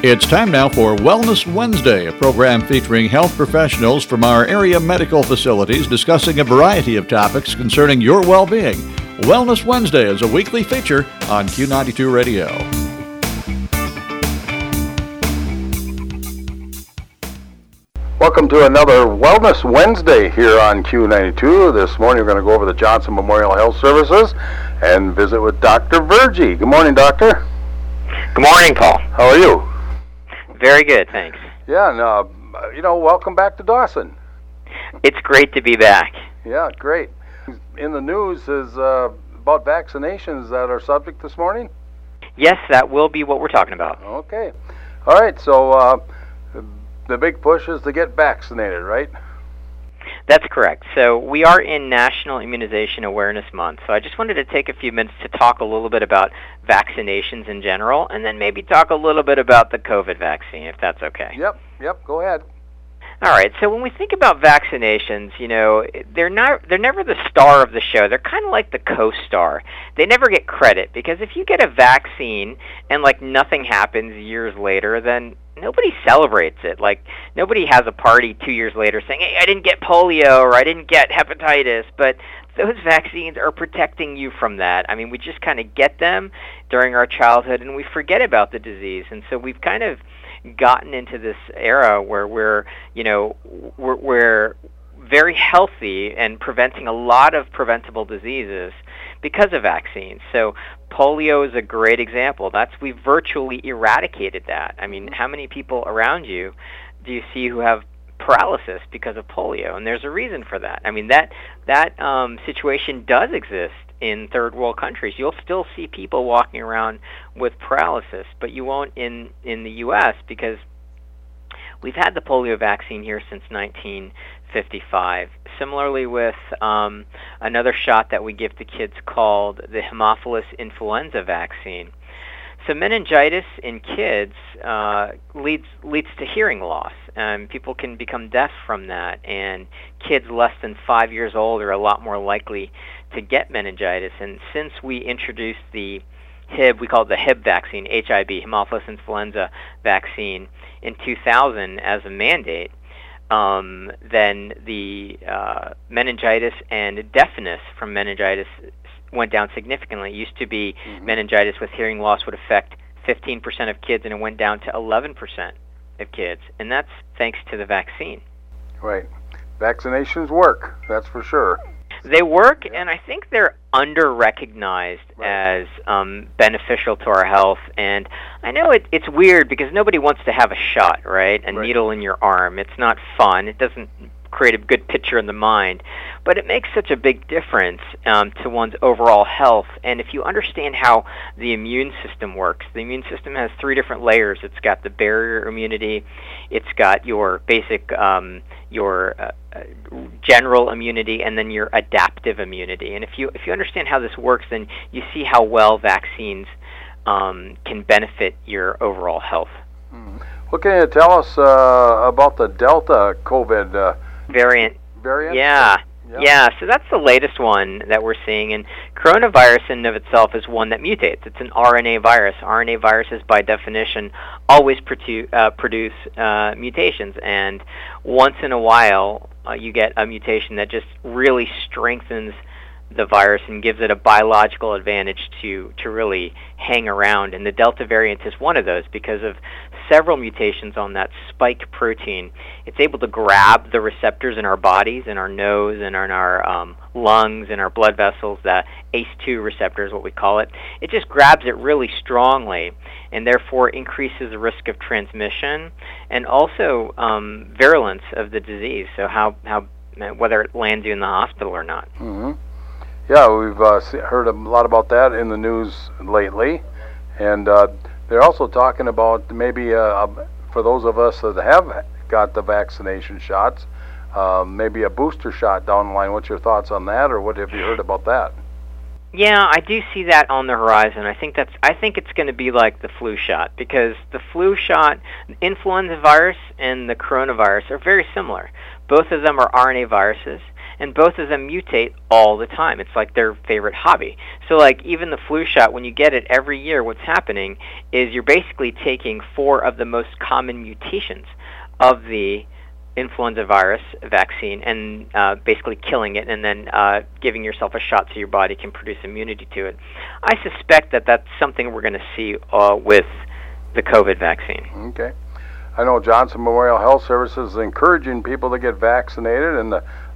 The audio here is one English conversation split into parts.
It's time now for Wellness Wednesday, a program featuring health professionals from our area medical facilities discussing a variety of topics concerning your well-being. Wellness Wednesday is a weekly feature on Q92 Radio. Welcome to another Wellness Wednesday here on Q92. This morning we're going to go over the Johnson Memorial Health Services and visit with Dr. Virgie. Good morning, Doctor. Good morning, Paul. How are you? Very good, thanks. Yeah, and welcome back to Dawson. It's great to be back. Yeah, great. In the news is about vaccinations that are subject this morning? Yes, that will be what we're talking about. Okay. All right, so the big push is to get vaccinated, right? That's correct. So we are in National Immunization Awareness Month. So I just wanted to take a few minutes to talk a little bit about vaccinations in general, and then maybe talk a little bit about the COVID vaccine, if that's okay. Yep, go ahead. All right, so when we think about vaccinations, they're never the star of the show. They're kind of like the co-star. They never get credit, because if you get a vaccine and nothing happens years later, then nobody celebrates it. Nobody has a party 2 years later saying, hey, I didn't get polio or I didn't get hepatitis, but those vaccines are protecting you from that. I mean, we just kind of get them during our childhood and we forget about the disease. And so we've kind of gotten into this era where we're very healthy and preventing a lot of preventable diseases because of vaccines. So polio is a great example. We've virtually eradicated that. I mean, how many people around you do you see who have paralysis because of polio? And there's a reason for that. I mean, that situation does exist in third world countries. You'll still see people walking around with paralysis, but you won't in the U.S. because we've had the polio vaccine here since 1955. Similarly with another shot that we give to kids called the Haemophilus influenza vaccine. So meningitis in kids leads to hearing loss. People can become deaf from that, and kids less than 5 years old are a lot more likely to get meningitis. And since we introduced the HIB, we call it the HIB vaccine, HIB, Haemophilus influenza vaccine, in 2000 as a mandate, then the meningitis and deafness from meningitis went down significantly. It used to be meningitis with hearing loss would affect 15% of kids, and it went down to 11% of kids, and that's thanks to the vaccine. Right. Vaccinations work, that's for sure. They work, and I think they're under-recognized as beneficial to our health. And I know it's weird because nobody wants to have a shot, right? A needle in your arm. It's not fun. It doesn't create a good picture in the mind. But it makes such a big difference to one's overall health. And if you understand how the immune system works, the immune system has three different layers. It's got the barrier immunity. It's got your basic, general immunity, and then your adaptive immunity. And if you understand how this works, then you see how well vaccines can benefit your overall health. What can you tell us about the Delta COVID variant? Yeah, so that's the latest one that we're seeing, and coronavirus in and of itself is one that mutates. It's an RNA virus. RNA viruses, by definition, always produce mutations, and once in a while, you get a mutation that just really strengthens the virus and gives it a biological advantage to really hang around. And the Delta variant is one of those because of several mutations on that spike protein. It's able to grab the receptors in our bodies, in our nose, and in our lungs, and our blood vessels, the ACE2 receptor is what we call it. It just grabs it really strongly and therefore increases the risk of transmission and also virulence of the disease, so how whether it lands you in the hospital or not. Yeah, we've heard a lot about that in the news lately, and they're also talking about maybe for those of us that have got the vaccination shots, maybe a booster shot down the line. What's your thoughts on that, or what have you heard about that? Yeah, I do see that on the horizon. I think it's going to be like the flu shot, because the flu shot, influenza virus and the coronavirus are very similar. Both of them are RNA viruses, and both of them mutate all the time. It's like their favorite hobby. So like even the flu shot, when you get it every year, what's happening is you're basically taking 4 of the most common mutations of the influenza virus vaccine and basically killing it, and then giving yourself a shot so your body can produce immunity to it. I suspect that that's something we're going to see with the COVID vaccine. Okay. I know Johnson Memorial Health Services is encouraging people to get vaccinated, and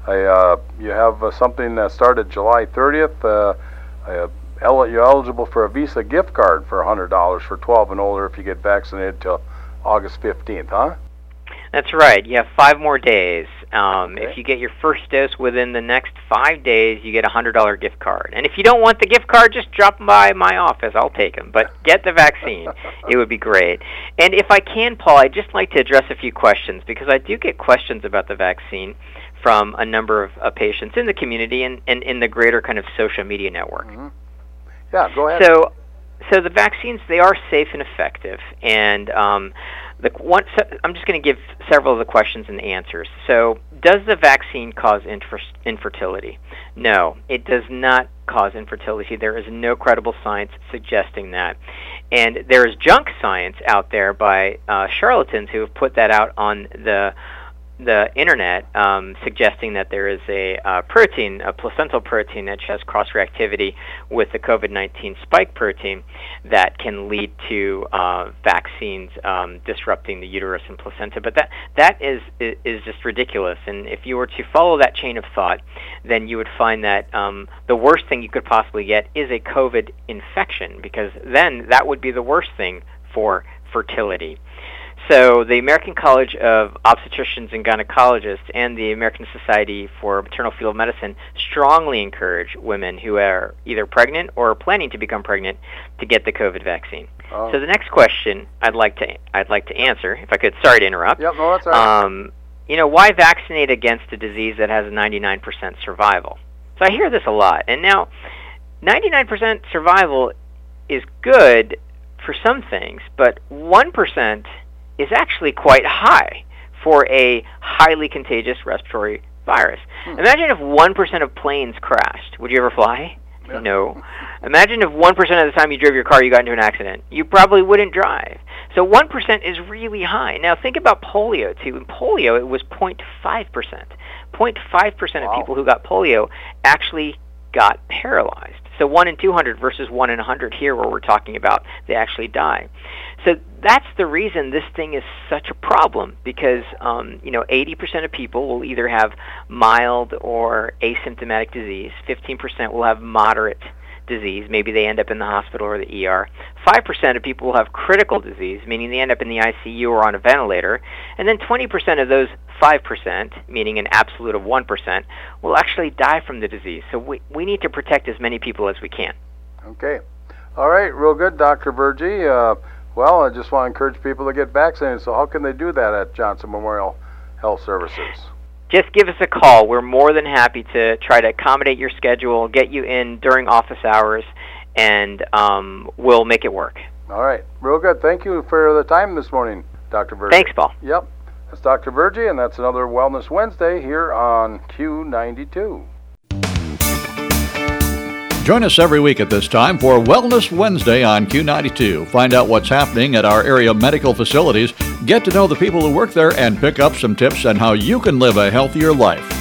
you have something that started July 30th. You're eligible for a Visa gift card for $100 for 12 and older if you get vaccinated till August 15th, huh? That's right. You have 5 more days. Okay. If you get your first dose within the next 5 days, you get a $100 gift card. And if you don't want the gift card, just drop by my office. I'll take them. But get the vaccine. It would be great. And if I can, Paul, I'd just like to address a few questions, because I do get questions about the vaccine from a number of patients in the community and in the greater kind of social media network. Mm-hmm. Yeah, go ahead. So the vaccines, they are safe and effective. And so I'm just going to give several of the questions and answers. So, does the vaccine cause infertility? No, it does not cause infertility. There is no credible science suggesting that. And there is junk science out there by charlatans who have put that out on the internet, suggesting that there is a protein, a placental protein, that has cross-reactivity with the COVID-19 spike protein that can lead to vaccines disrupting the uterus and placenta. But that is just ridiculous. And if you were to follow that chain of thought, then you would find that the worst thing you could possibly get is a COVID infection, because then that would be the worst thing for fertility. So the American College of Obstetricians and Gynecologists and the American Society for Maternal-Fetal Medicine strongly encourage women who are either pregnant or planning to become pregnant to get the COVID vaccine. Oh. So the next question I'd like to answer, if I could. Sorry to interrupt. Yep, no, that's all right. Why vaccinate against a disease that has a 99% survival? So I hear this a lot. And now, 99% survival is good for some things, but 1% is actually quite high for a highly contagious respiratory virus. Imagine if 1% of planes crashed. Would you ever fly? Yeah. No. Imagine if 1% of the time you drove your car, you got into an accident. You probably wouldn't drive. So 1% is really high. Now think about polio, too. In polio, it was 0.5%. 0.5% of people who got polio actually got paralyzed. So 1 in 200 versus 1 in 100 here, where we're talking about they actually die. So that's the reason this thing is such a problem, because 80% of people will either have mild or asymptomatic disease. 15% will have moderate disease. Maybe they end up in the hospital or the ER. 5% of people will have critical disease, meaning they end up in the ICU or on a ventilator. And then 20% of those 5%, meaning an absolute of 1%, will actually die from the disease. So we need to protect as many people as we can. Okay. All right, real good, Dr. Vergy. Well, I just want to encourage people to get vaccinated. So how can they do that at Johnson Memorial Health Services? Just give us a call. We're more than happy to try to accommodate your schedule, get you in during office hours, and we'll make it work. All right. Real good. Thank you for the time this morning, Dr. Vergy. Thanks, Paul. Yep. That's Dr. Vergy, and that's another Wellness Wednesday here on Q92. Join us every week at this time for Wellness Wednesday on Q92. Find out what's happening at our area medical facilities, get to know the people who work there, and pick up some tips on how you can live a healthier life.